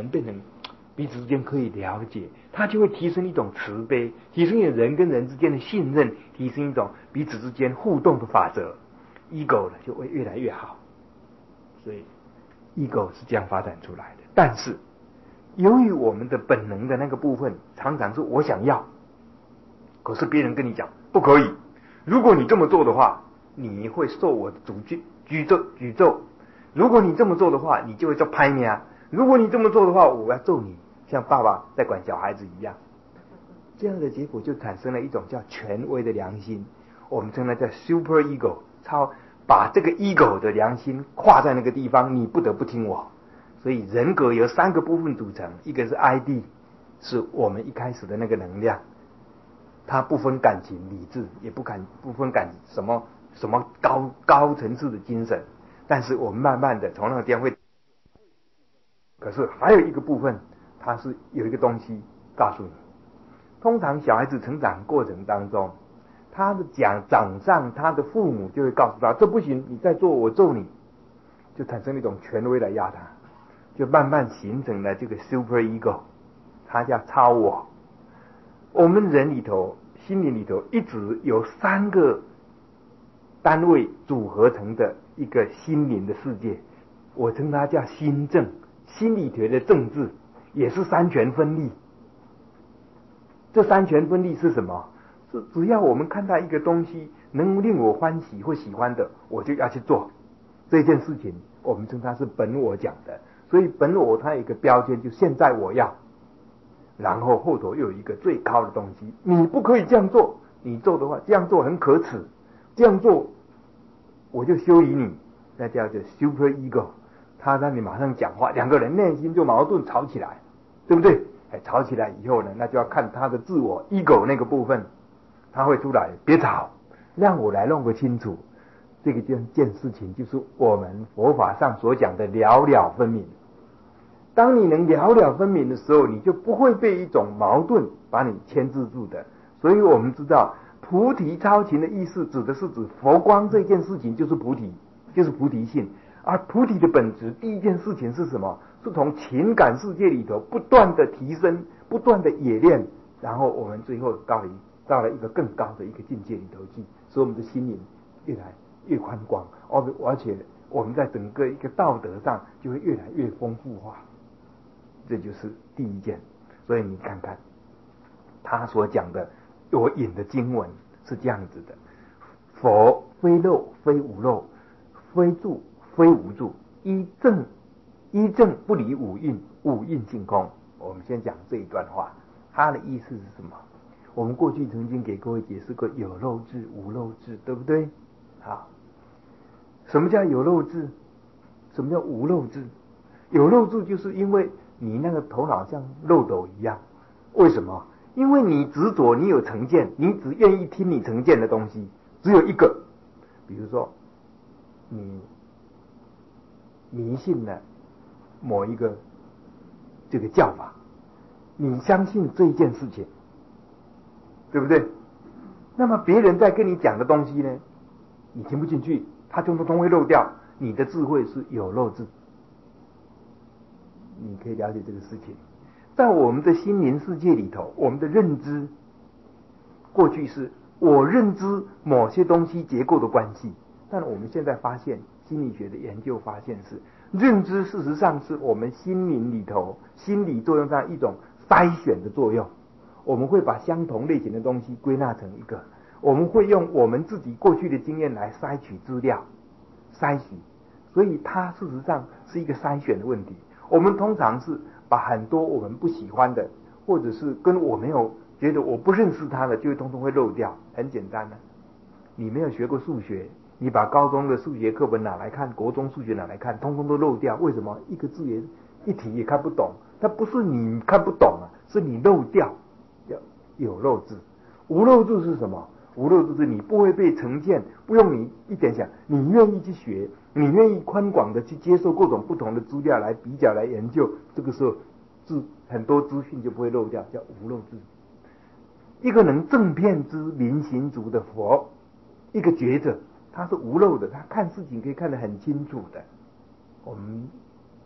们变成彼此之间可以了解，它就会提升一种慈悲，提升一种人跟人之间的信任，提升一种彼此之间互动的法则。ego 呢就会越来越好，所以 ego 是这样发展出来的。但是由于我们的本能的那个部分常常是我想要，可是别人跟你讲不可以，如果你这么做的话，你会受我的诅咒，如果你这么做的话，你就会叫拍你啊，如果你这么做的话，我要揍你，像爸爸在管小孩子一样。这样的结果就产生了一种叫权威的良心，我们称它叫 super ego， 把这个 ego 的良心跨在那个地方，你不得不听我。所以人格由3个部分组成，一个是 ID， 是我们一开始的那个能量，它不分感情理智，也不分什么高层次的精神，但是我们慢慢的从那个地方会，可是还有一个部分，它是有一个东西告诉你。通常小孩子成长过程当中，他的长上，他的父母就会告诉他这不行，你再做我揍你，就产生一种权威来压他，就慢慢形成了这个 super ego， 它叫超我。我们人里头心灵里头一直有3个单位组合成的一个心灵的世界，我称它叫心政，心理学的政治也是3权分立。这3权分立是什么？是只要我们看到一个东西能令我欢喜或喜欢的，我就要去做这件事情，我们称它是本我讲的。所以本我它有一个标签，就现在我要，然后后头又有一个最高的东西，你不可以这样做，你做的话这样做很可耻，这样做我就修理你，那叫做 super ego， 他让你马上讲话，2个人内心就矛盾吵起来，对不对？吵起来以后呢，那就要看他的自我 ego 那个部分，他会出来，别吵，让我来弄个清楚。这个件事情就是我们佛法上所讲的了了分明。当你能了了分明的时候，你就不会被一种矛盾把你牵制住的。所以我们知道菩提超情的意思，指的是指佛光这件事情就是菩提，就是菩提性。而菩提的本质，第一件事情是什么？是从情感世界里头不断的提升，不断的冶炼，然后我们最后到了一个更高的一个境界里头去，使我们的心灵越来越宽广，而且我们在整个一个道德上就会越来越丰富化。这就是第一件。所以你看看他所讲的，我引的经文是这样子的：佛非肉非无肉，非住非无住，一正不离五蕴，五蕴性空。我们先讲这一段话，它的意思是什么？我们过去曾经给各位解释过有漏智无漏智，对不对？好，什么叫有漏智？什么叫无漏智？有漏智就是因为你那个头脑像漏斗一样，为什么？因为你执着，你有成见，你只愿意听你成见的东西，只有一个。比如说你迷信了某一个这个教法，你相信这一件事情，对不对？那么别人在跟你讲的东西呢，你听不进去，他通通会漏掉。你的智慧是有漏智，你可以了解这个事情。在我们的心灵世界里头，我们的认知过去是我认知某些东西结构的关系，但我们现在发现，心理学的研究发现是认知事实上是我们心灵里头心理作用上一种筛选的作用。我们会把相同类型的东西归纳成一个，我们会用我们自己过去的经验来筛取资料，筛取，所以它事实上是一个筛选的问题。我们通常是把很多我们不喜欢的，或者是跟我没有觉得我不认识它的，就会通通会漏掉。很简单的，你没有学过数学，你把高中的数学课本拿来看，国中数学拿来看，通通都漏掉。为什么？一个字也一题也看不懂，它不是你看不懂啊，是你漏掉。有漏智。无漏智是什么？无漏智是你不会被成见，不用你一点想，你愿意去学，你愿意宽广的去接受各种不同的资料来比较来研究，这个时候很多资讯就不会漏掉，叫无漏智。一个能正遍知明行足的佛，一个觉者，他是无漏的，他看事情可以看得很清楚的。我们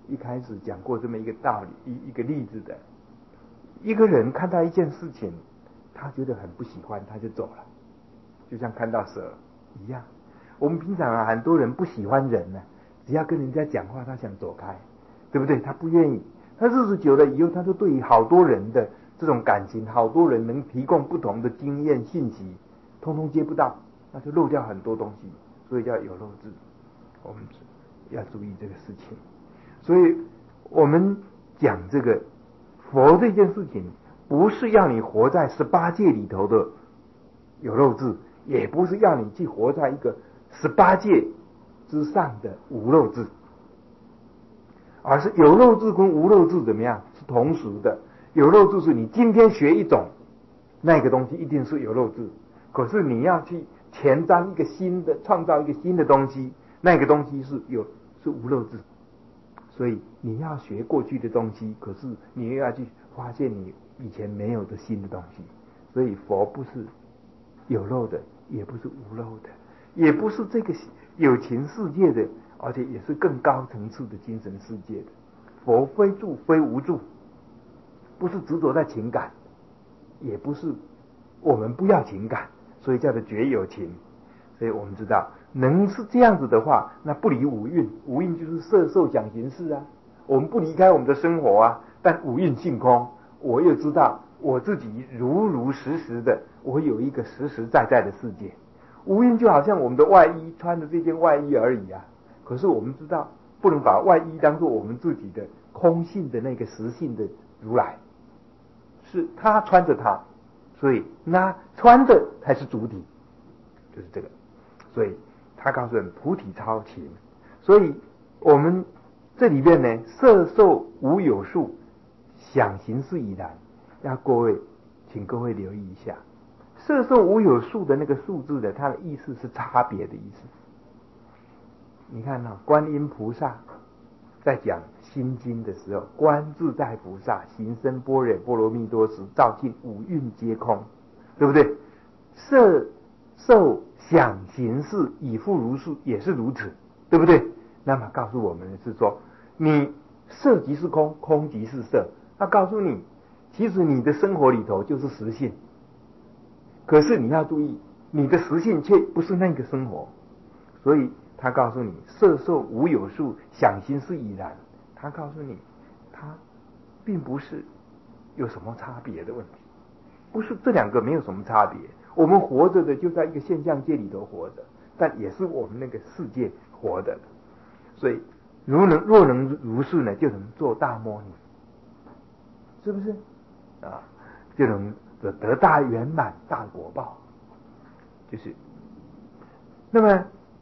一开始讲过这么一个道理，一个例子的。一个人看到一件事情，他觉得很不喜欢，他就走了，就像看到蛇一样。我们平常很多人不喜欢人呢，只要跟人家讲话，他想走开，对不对？他不愿意。他日子久了以后，他就对于好多人的这种感情，好多人能提供不同的经验信息，通通接不到，那就漏掉很多东西，所以叫有漏智。我们要注意这个事情。所以我们讲这个佛这件事情，不是要你活在18界里头的有漏智，也不是要你去活在一个18界之上的无漏智，而是有漏智跟无漏智怎么样是同时的。有漏智是你今天学一种那个东西一定是有漏智，可是你要去前瞻一个新的，创造一个新的东西，那个东西是无漏智。所以你要学过去的东西，可是你又要去发现你以前没有的新的东西。所以佛不是有漏的，也不是无漏的，也不是这个有情世界的，而且也是更高层次的精神世界的。佛非住非无住，不是执着在情感，也不是我们不要情感，所以叫做绝有情。所以我们知道能是这样子的话，那不离五蕴，五蕴就是色受想行识啊，我们不离开我们的生活啊，但五蕴性空，我又知道我自己如如实实的，我有一个实实在在的世界。无蕴就好像我们的外衣，穿的这件外衣而已啊，可是我们知道不能把外衣当作我们自己的空性的那个实性的如来，是他穿着它，所以那穿的才是主体，就是这个。所以他告诉人菩提超情。所以我们这里面呢，色受无有数，想行识已然，要各位请各位留意一下，色受无有数的那个数字的，它的意思是差别的意思。你看观音菩萨在讲心经的时候，观自在菩萨行深般若波罗蜜多时，照尽五蕴皆空，对不对？色受想行识已复如是，也是如此，对不对？那么告诉我们的是说，你色即是空，空即是色。他告诉你，其实你的生活里头就是实性，可是你要注意，你的实性却不是那个生活。所以他告诉你，色受无有数，想行识已然。他告诉你，他并不是有什么差别的问题，不是这两个没有什么差别。我们活着的就在一个现象界里头活着，但也是我们那个世界活的。所以若能如是呢，就能做大摩尼，是不是啊？就能得大圆满大果报。就是那么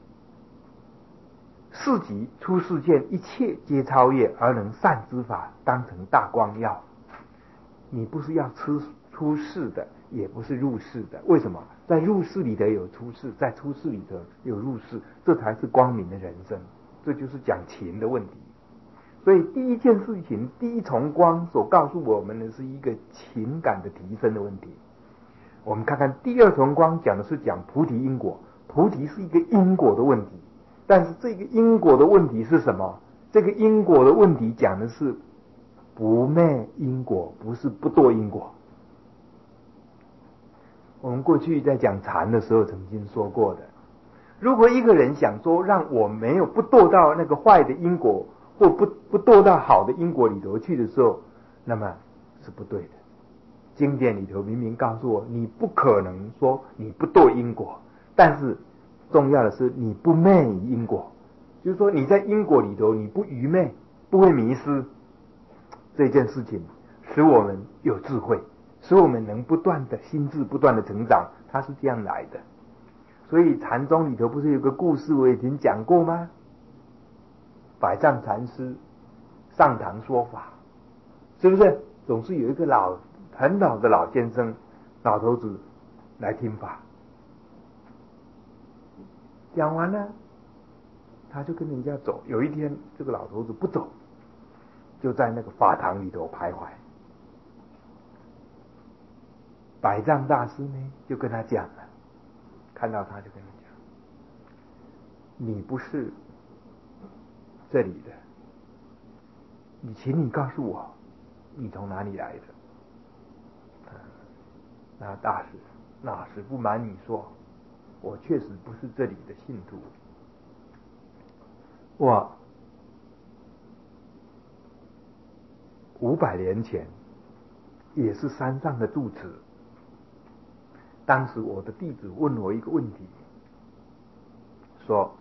四极出世间，一切皆超越，而能善知法，当成大光耀。你不是要出世的，也不是入世的。为什么？在入世里头有出世，在出世里头有入世，这才是光明的人生。这就是讲情的问题。所以第一件事情，第一重光所告诉我们的是一个情感的提升的问题。我们看看第二重光讲的是讲菩提因果，菩提是一个因果的问题。但是这个因果的问题是什么？这个因果的问题讲的是不昧因果，不是不堕因果。我们过去在讲禅的时候曾经说过的，如果一个人想说让我没有不堕到那个坏的因果，或不堕到好的因果里头去的时候，那么是不对的。经典里头明明告诉我，你不可能说你不堕因果，但是重要的是你不昧因果，就是说你在因果里头你不愚昧，不会迷失。这件事情使我们有智慧，使我们能不断的心智不断的成长，它是这样来的。所以禅宗里头不是有个故事我已经讲过吗？百丈禅师上堂说法，是不是总是有一个很老的老先生，老头子来听法，讲完了他就跟人家走。有一天这个老头子不走，就在那个法堂里头徘徊。百丈大师呢就跟他讲了，看到他就跟他讲，你不是这里的， 请你告诉我，你从哪里来的？那大师不瞒你说，我确实不是这里的信徒，我500年前也是山上的住持。当时我的弟子问我一个问题，说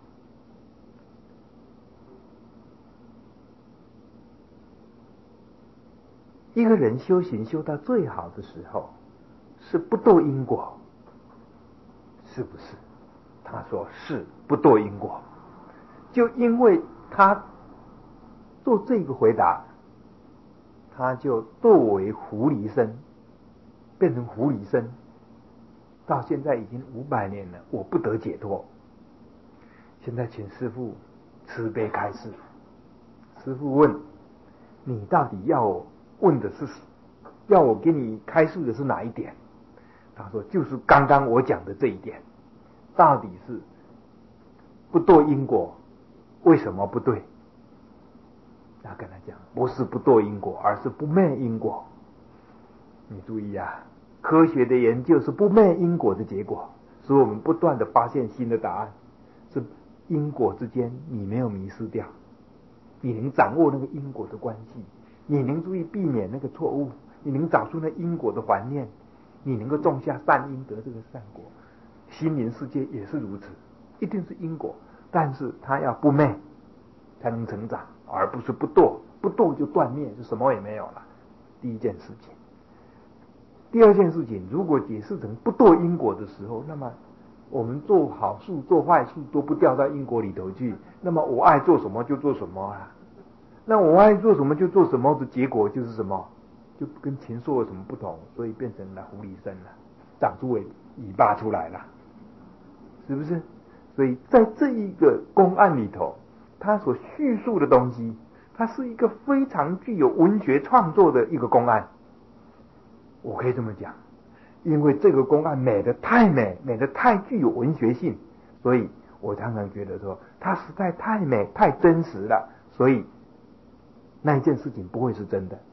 一个人修行修到最好的时候是不堕因果，是不是？他说是不堕因果。就因为他做这个回答，他就堕为狐狸身，变成狐狸身，到现在已经500年了，我不得解脱。现在请师父慈悲开示。师父问你到底要我问的是，要我给你开示的是哪一点？他说就是刚刚我讲的这一点，到底是不堕因果，为什么不对？他跟他讲，不是不堕因果，而是不昧因果。你注意啊，科学的研究是不昧因果的结果，所以我们不断的发现新的答案，是因果之间你没有迷失掉，你能掌握那个因果的关系，你能注意避免那个错误，你能找出那因果的环念，你能够种下善因得这个善果。心灵世界也是如此，一定是因果，但是它要不昧才能成长，而不是不堕，不堕就断灭，就什么也没有了。第一件事情。第二件事情，如果解释成不堕因果的时候，那么我们做好事做坏事都不掉到因果里头去，那么我爱做什么就做什么啊。那我爱做什么就做什么的结果就是什么？就跟禽兽有什么不同？所以变成了狐狸身了，长出尾巴出来了，是不是？所以在这一个公案里头，他所叙述的东西，它是一个非常具有文学创作的一个公案。我可以这么讲，因为这个公案美得太美，美得太具有文学性，所以我常常觉得说它实在太美太真实了，所以那一件事情不会是真的。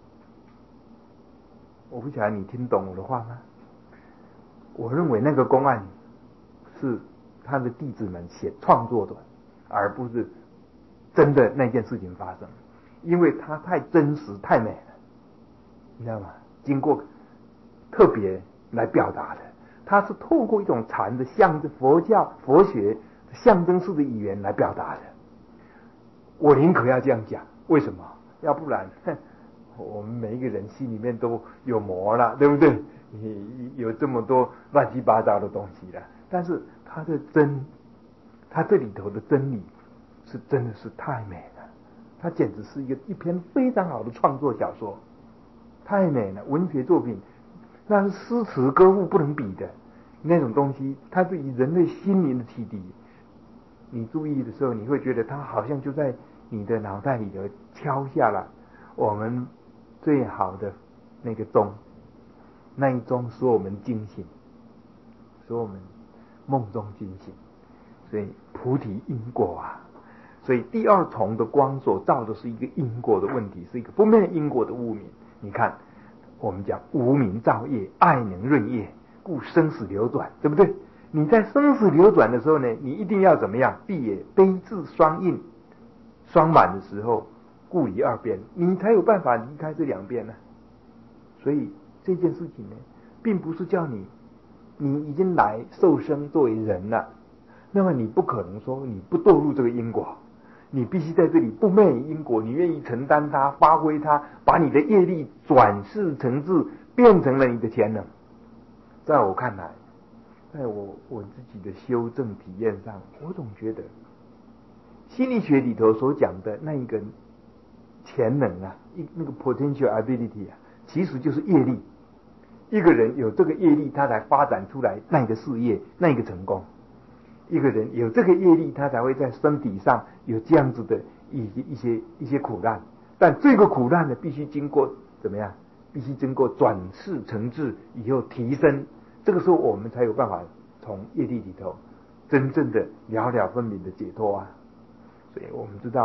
我不晓得你听懂我的话吗？我认为那个公案是他的弟子们创作的，而不是真的那件事情发生，因为它太真实太美了，你知道吗？经过特别来表达的，它是透过一种禅的象征，佛学象征式的语言来表达的。我宁可要这样讲，为什么？要不然我们每一个人心里面都有魔了，对不对？有这么多乱七八糟的东西了，但是它这里头的真理是真的是太美了，它简直是一篇非常好的创作小说，太美了，文学作品，那是诗词歌赋不能比的那种东西，它对于人类心灵的启迪，你注意的时候，你会觉得它好像就在你的脑袋里头敲下了我们最好的那个钟，那一钟使我们惊醒，使我们梦中惊醒。所以菩提因果啊，所以第二重的光所照的是一个因果的问题，是一个不灭因果的污名。你看我们讲无明造业，爱能润业，故生死流转，对不对？你在生死流转的时候呢，你一定要怎么样？必也悲智双印双满的时候，故离二边，你才有办法离开这两边呢。所以这件事情呢，并不是叫你已经来受生作为人了，那么你不可能说你不堕入这个因果，你必须在这里不昧因果，你愿意承担它，发挥它，把你的业力转世成智，变成了你的潜能。在我看来，在我自己的修正体验上，我总觉得心理学里头所讲的那一个潜能啊，那个 potential ability 啊，其实就是业力。一个人有这个业力，他才发展出来那个事业，那个成功。一个人有这个业力，他才会在身体上有这样子的一些苦难。但这个苦难呢，必须经过怎么样？必须经过转世成智以后提升，这个时候我们才有办法从业力里头真正的了了分明的解脱啊。所以我们知道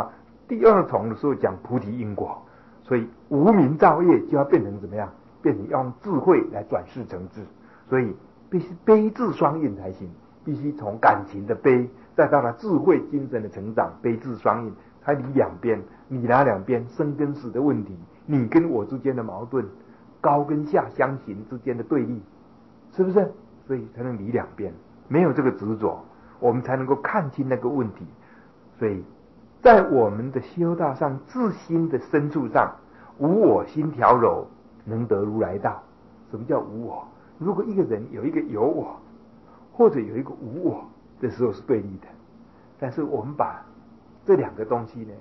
第二重的时候讲菩提因果，所以无明造业就要变成怎么样？变成要用智慧来转世成智，所以必须悲智双运才行，必须从感情的悲，再到了智慧精神的成长，悲智双运才理两边，理哪两边？生跟死的问题，你跟我之间的矛盾，高跟下相形之间的对立，是不是？所以才能理两边，没有这个执着，我们才能够看清那个问题。所以在我们的修道上，自心的深处上，无我心调柔，能得如来道。什么叫无我？如果一个人有一个有我，或者有一个无我的时候是对立的，但是我们把这两个东西呢，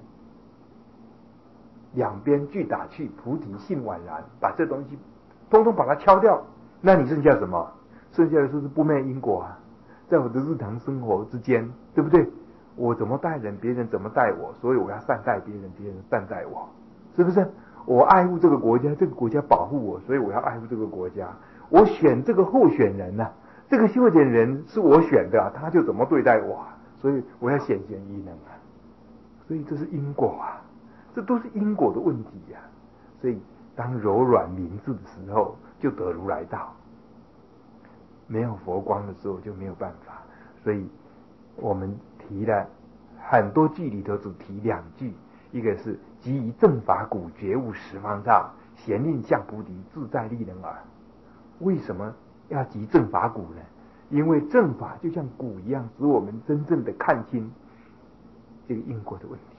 两边俱打去，菩提性宛然，把这东西通通把它敲掉，那你剩下什么？剩下的就是不昧因果啊，在我的日常生活之间，对不对？我怎么待人，别人怎么待我，所以我要善待别人，别人善待我，是不是？我爱护这个国家，这个国家保护我，所以我要爱护这个国家。我选这个候选人啊，这个候选人是我选的啊，他就怎么对待我啊，所以我要显贤义能啊。所以这是因果啊，这都是因果的问题啊。所以当柔软明智的时候，就得如来道。没有佛光的时候就没有办法。所以我们提了很多句里头只提两句，一个是即以正法鼓，觉悟十方刹，闲令向菩提，自在利人耳。为什么要集正法鼓呢？因为正法就像鼓一样，使我们真正的看清这个因果的问题。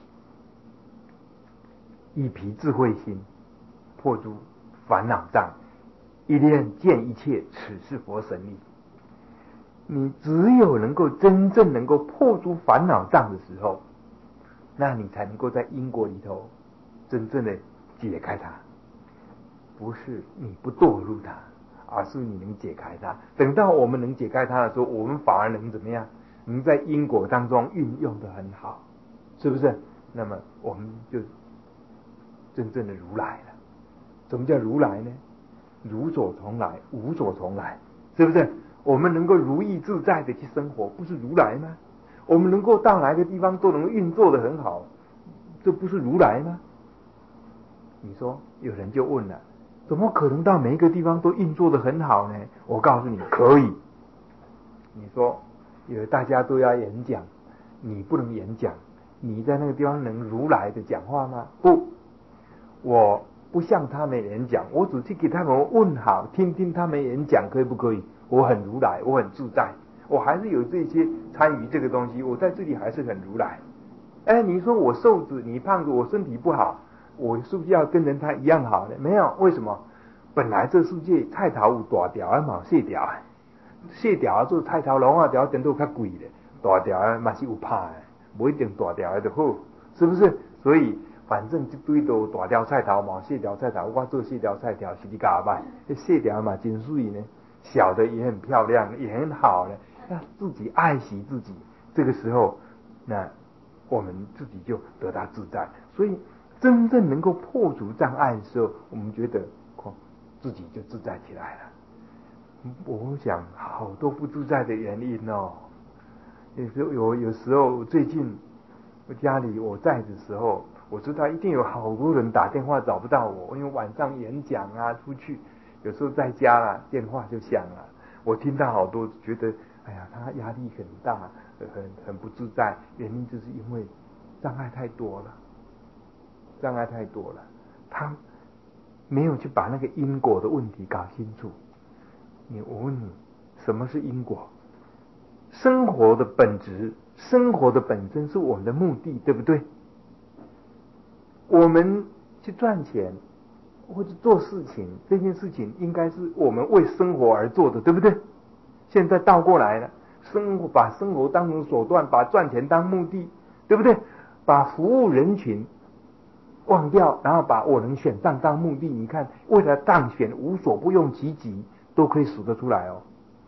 一皮智慧心，破诸烦恼障，一念见一切，此是佛神力。你只有能够真正能够破诸烦恼障的时候，那你才能够在因果里头真正的解开它。不是你不堕入它，而是你能解开它。等到我们能解开它的时候，我们反而能怎么样？能在因果当中运用得很好，是不是？那么我们就真正的如来了。什么叫如来呢？如所从来，无所从来，是不是？我们能够如意自在的去生活，不是如来吗？我们能够到哪个地方都能运作得很好，这不是如来吗？你说有人就问了，怎么可能到每一个地方都运作得很好呢？我告诉你，可以。你说有大家都要演讲，你不能演讲，你在那个地方能如来的讲话吗？不，我不向他们演讲，我只去给他们问好，听听他们演讲，可以不可以？我很如来，我很自在，我还是有这些参与这个东西，我在这里还是很如来。哎，你说我瘦子，你胖子，我身体不好，我是不是要跟人他一样好呢？没有，为什么？本来这世界菜头有大条的嘛，细条的，细条做菜头龙啊条，等都较贵的，大条的嘛是有怕的，不一定大条的就好，是不是？所以反正一堆都大条菜头嘛，细条菜头，我做细条菜条是你家买，这细条嘛真水呢。小的也很漂亮，也很好的，那自己爱惜自己，这个时候，那我们自己就得到自在。所以真正能够破除障碍的时候，我们觉得自己就自在起来了。我想好多不自在的原因哦，有时候最近我家里我在的时候，我知道一定有好多人打电话找不到我，因为晚上演讲啊出去。有时候在家啦，电话就响了。我听到好多，觉得哎呀，他压力很大，很不自在。原因就是因为障碍太多了，障碍太多了。他没有去把那个因果的问题搞清楚。我问你，什么是因果？生活的本质，生活的本身是我们的目的，对不对？我们去赚钱。或者做事情，这件事情应该是我们为生活而做的，对不对？现在倒过来了，把生活当成手段，把赚钱当目的，对不对？把服务人群忘掉，然后把我能选上当目的。你看，为了当选，无所不用其极，都可以数得出来哦。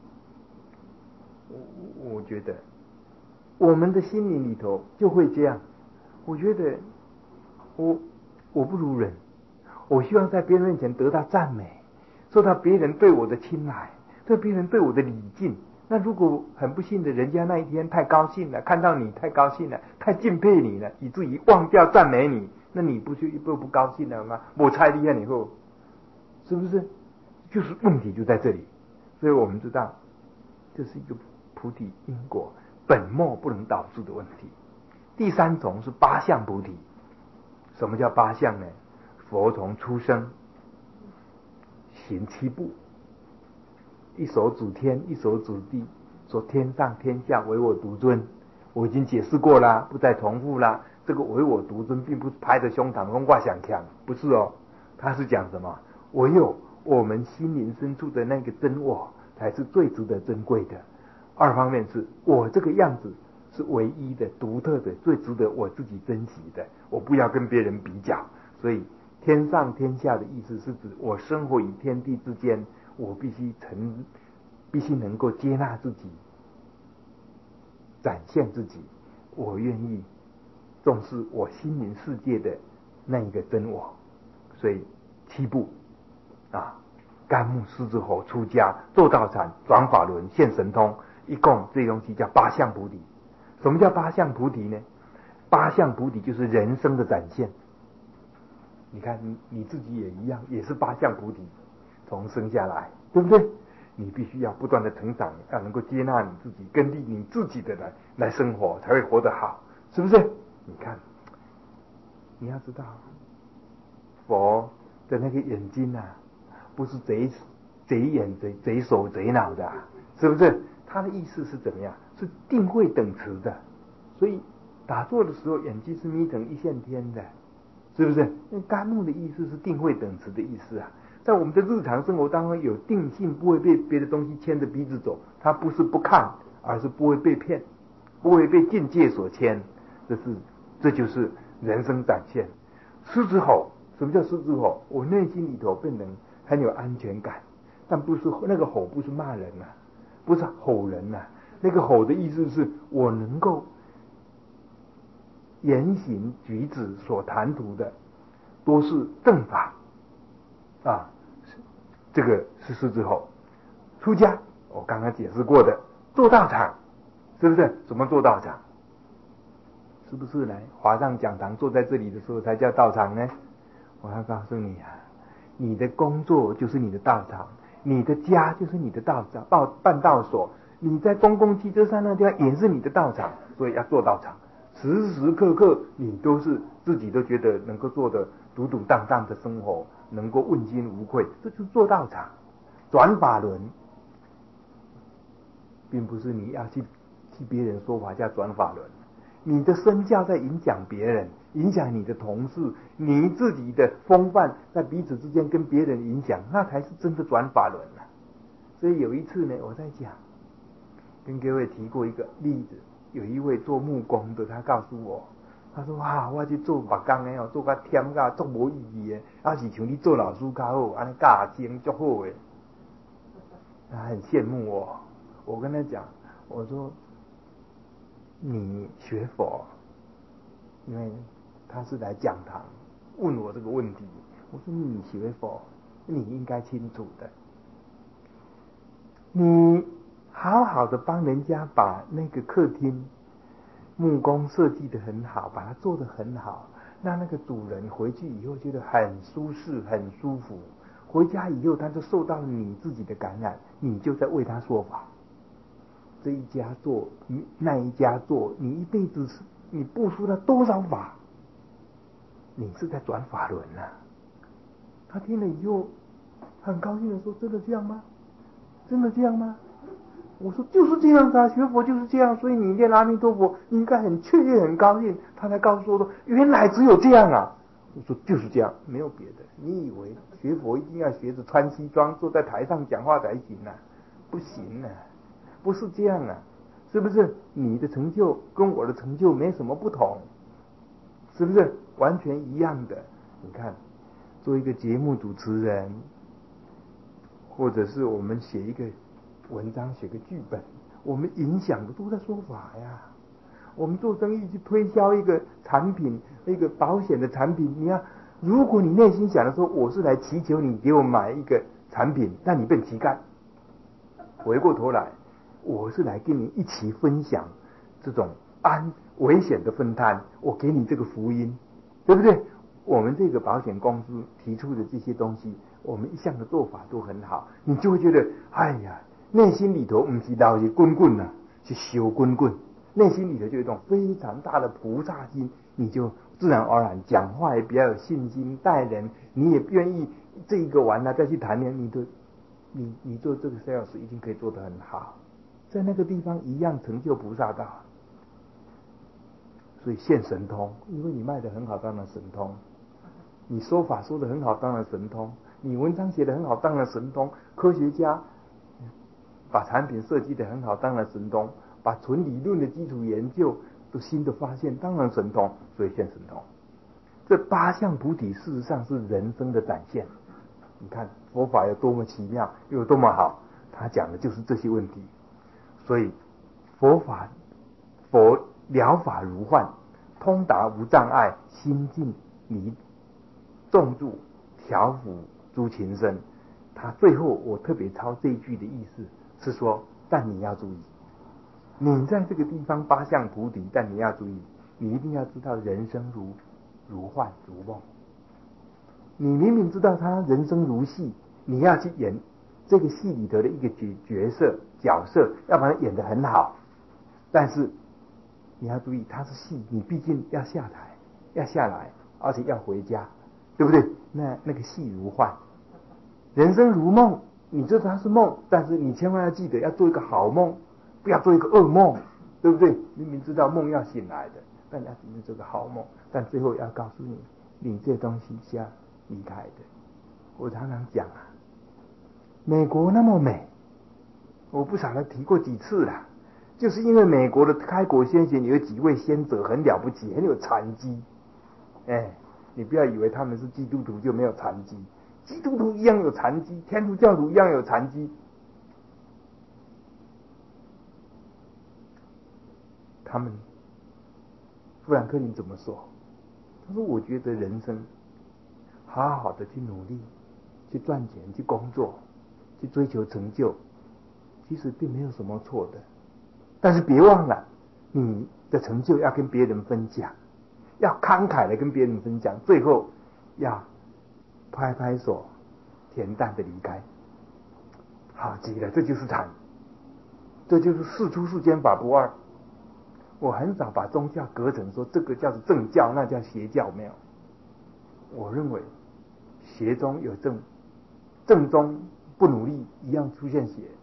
我觉得我们的心灵里头就会这样。我觉得我不如人。我希望在别人面前得到赞美，受到别人对我的青睐，受别人对我的礼敬， 那如果很不幸的，人家那一天太高兴了，看到你太高兴了，太敬佩你了，以至于忘掉赞美你，那你不就不高兴了吗？我猜厉害以后，是不是？就是问题就在这里。所以我们知道，这是一个菩提因果本末不能导致的问题。第三种是八相菩提。什么叫八相呢？佛从出生行七步，一手指天，一手指地，说天上天下唯我独尊。我已经解释过啦，不再重复啦。这个唯我独尊并不是拍着胸膛说我想强，不是哦。他是讲什么？唯有我们心灵深处的那个真我才是最值得珍贵的。二方面是我这个样子是唯一的、独特的，最值得我自己珍惜的。我不要跟别人比较。所以天上天下的意思是指我生活于天地之间，我必须能够接纳自己，展现自己，我愿意重视我心灵世界的那一个真我。所以七步啊，甘木狮子吼出家，做道场，转法轮，现神通，一共这东西叫八相菩提。什么叫八相菩提呢？八相菩提就是人生的展现。你看你自己也一样，也是八相菩提，从生下来，对不对？你必须要不断的成长，要能够接纳你自己，根据你自己的来生活，才会活得好，是不是？你看，你要知道，佛的那个眼睛啊，不是贼眼贼手贼脑的，是不是？他的意思是怎么样？是定慧等持的。所以打坐的时候，眼睛是眯成一线天的，是不是？那甘木的意思是定慧等持的意思啊。在我们的日常生活当中，有定性，不会被别的东西牵着鼻子走。它不是不看，而是不会被骗，不会被境界所牵。这就是人生展现。狮子吼，什么叫狮子吼？我内心里头变得很有安全感，但不是那个吼，不是骂人啊，不是吼人啊。那个吼的意思是我能够言行举止所谈吐的都是正法啊，这个是狮子吼。出家我刚刚解释过的，做道场，是不是？怎么做道场？是不是来华上讲堂坐在这里的时候才叫道场呢？我要告诉你啊，你的工作就是你的道场，你的家就是你的道场，办道所，你在公共汽车上那地方也是你的道场。所以要做道场，时时刻刻你都是自己都觉得能够做的独独当当的生活，能够问心无愧，这就是做道场。转法轮并不是你要去替别人说法叫转法轮，你的身教在影响别人，影响你的同事，你自己的风范在彼此之间跟别人影响，那才是真的转法轮啊。所以有一次呢，我在讲，跟各位提过一个例子，有一位做木工的，他告诉我，他说哇，我去做木工的做到忝到足无意义的，要是像你做老师较好，安尼教精足好的。他很羡慕我，我跟他讲，我说你学佛，因为他是来讲堂问我这个问题，我说你学佛，你应该清楚的，你好好的帮人家把那个客厅木工设计得很好，把它做得很好，让那个主人回去以后觉得很舒适很舒服，回家以后他就受到你自己的感染，你就在为他说法。这一家做那一家做，你一辈子你布施了多少法，你是在转法轮啊。他听了以后很高兴的说，真的这样吗？真的这样吗？我说就是这样子啊，学佛就是这样，所以你念阿弥陀佛你应该很雀跃很高兴。他才告诉我说，原来只有这样啊。我说就是这样，没有别的。你以为学佛一定要学着穿西装坐在台上讲话才行啊？不行啊，不是这样啊，是不是？你的成就跟我的成就没什么不同，是不是完全一样的？你看，做一个节目主持人，或者是我们写一个文章写个剧本，我们影响的都在说法呀。我们做生意去推销一个产品，一个保险的产品，你要如果你内心想的说我是来祈求你给我买一个产品，那你变乞丐。回过头来我是来跟你一起分享这种危险的分摊，我给你这个福音，对不对？我们这个保险公司提出的这些东西，我们一向的做法都很好，你就会觉得，哎呀，内心里头不是老是滚滚啊，是修滚滚，内心里头就有一种非常大的菩萨心，你就自然而然讲话也比较有信心，待人你也愿意这一个完了再去谈恋爱，你做这个 sales 一定可以做得很好，在那个地方一样成就菩萨道。所以现神通，因为你卖得很好，当然神通；你说法说得很好，当然神通；你文章写得很好，当然神通；科学家把产品设计得很好，当然神通；把纯理论的基础研究的新的发现，当然神通。所以现神通，这八相菩提事实上是人生的展现。你看佛法有多么奇妙，又有多么好，他讲的就是这些问题。所以佛疗法如幻，通达无障碍，心静离重住，调伏诸情生。他最后我特别抄这一句的意思是说，但你要注意，你在这个地方八相菩提，但你要注意，你一定要知道人生如幻如梦。你明明知道他人生如戏，你要去演这个戏里头的一个角色，要把它演得很好，但是你要注意，它是戏，你毕竟要下台，要下来，而且要回家，对不对？那个戏如幻，人生如梦，你知道它是梦，但是你千万要记得要做一个好梦，不要做一个噩梦，对不对？明明知道梦要醒来的，但要只是做个好梦，但最后要告诉你，你这东西是要离开的。我常常讲啊，美国那么美，我不晓得提过几次了。就是因为美国的开国先贤有几位先哲很了不起，很有禅机。你不要以为他们是基督徒就没有禅机，基督徒一样有禅机，天主教徒一样有禅机。他们富兰克林怎么说？他说：“我觉得人生好好的去努力，去赚钱，去工作，去追求成就，其实并没有什么错的。但是别忘了，你的成就要跟别人分享，要慷慨的跟别人分享，最后要拍拍手，恬淡的离开。好极了，这就是禅，这就是世出世间法不二。我很少把宗教隔成说这个叫做正教，那叫邪教，没有。我认为邪中有正，正中不努力一样出现邪。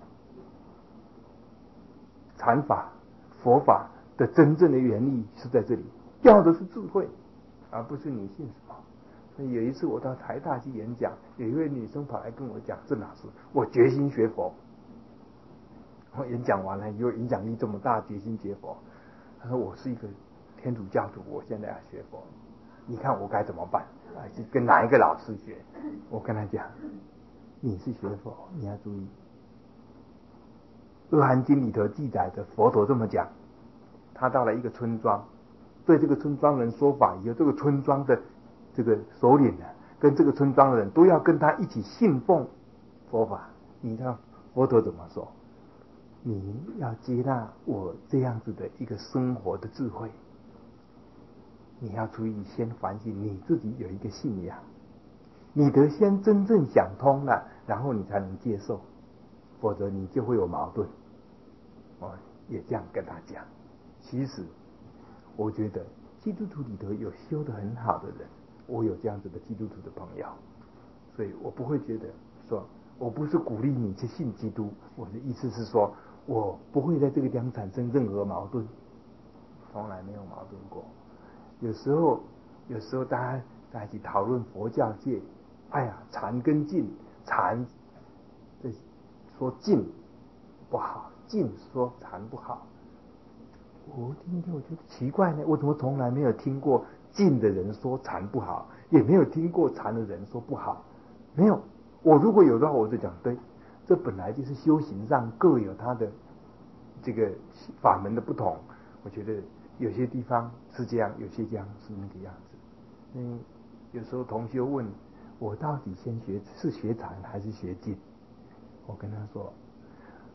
禅法、佛法的真正的原理是在这里，要的是智慧，而不是你信什么。所以有一次我到台大去演讲，有一位女生跑来跟我讲：“郑老师，我决心学佛。”我演讲完了以后，影响力这么大，决心学佛。她说：“我是一个天主教徒，我现在要学佛，你看我该怎么办？去跟哪一个老师学？”我跟她讲：“你是学佛，你要注意。”《阿含经》里头记载着佛陀这么讲：他到了一个村庄，对这个村庄人说法以后，这个村庄的这个首领呢，跟这个村庄的人都要跟他一起信奉佛法。你知道佛陀怎么说？你要接纳我这样子的一个生活的智慧，你要注意先反省你自己有一个信仰，你得先真正想通了，然后你才能接受，否则你就会有矛盾。我也这样跟他讲。其实我觉得基督徒里头有修得很好的人，我有这样子的基督徒的朋友，所以我不会觉得说，我不是鼓励你去信基督，我的意思是说，我不会在这个地方产生任何矛盾，从来没有矛盾过。有时候大家在一起讨论佛教界，哎呀，禅跟净，禅说净不好，净说禅不好。我听听，我觉得奇怪呢，我怎么从来没有听过净的人说禅不好，也没有听过禅的人说不好？没有。我如果有的话，我就讲对，这本来就是修行上各有他的这个法门的不同。我觉得有些地方是这样，有些地方是那个样子。有时候同学问我到底是学禅还是学净，我跟他说，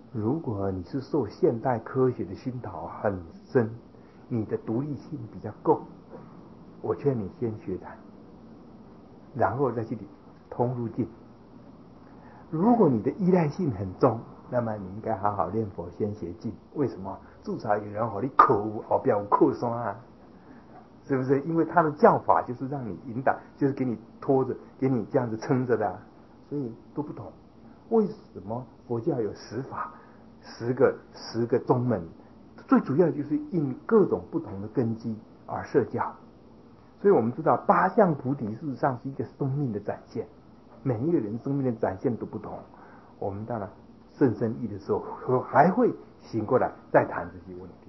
如果你是受现代科学的熏陶很深，你的独立性比较够，我劝你先学禅，然后再去通入静。如果你的依赖性很重，那么你应该好好念佛，先学静。为什么？至少有人和你口后边有靠山啊，是不是？因为他的教法就是让你引导，就是给你拖着，给你这样子撑着的啊，所以都不同。为什么佛教有10法，10个宗门？最主要就是应各种不同的根基而设教。所以我们知道8相菩提事实上是一个生命的展现，每一个人生命的展现都不同。我们当然甚深意的时候，还会醒过来再谈这些问题。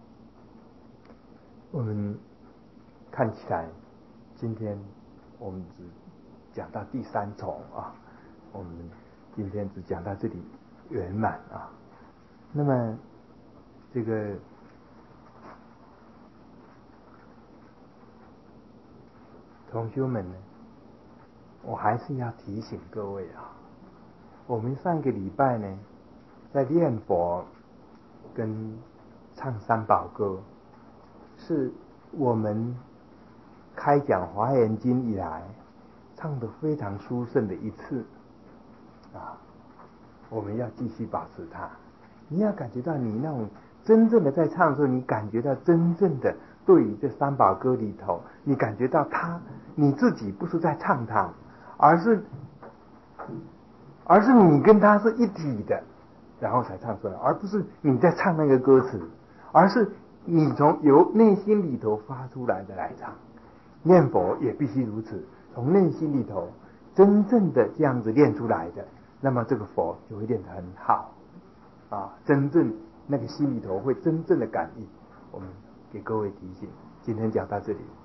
我们看起来今天我们只讲到第3重啊，我们今天只讲到这里圆满啊。那么这个同学们呢，我还是要提醒各位啊，我们上个礼拜呢在念佛跟唱三宝歌，是我们开讲华严经以来唱得非常殊胜的一次啊，我们要继续保持它。你要感觉到你那种真正的在唱的时候，你感觉到真正的对于这三宝歌里头，你感觉到它，你自己不是在唱它，而是你跟它是一体的，然后才唱出来，而不是你在唱那个歌词，而是你从由内心里头发出来的来唱。念佛也必须如此，从内心里头真正的这样子练出来的，那么这个佛就会练得很好啊，真正那个心里头会真正的感应。我们给各位提醒，今天讲到这里。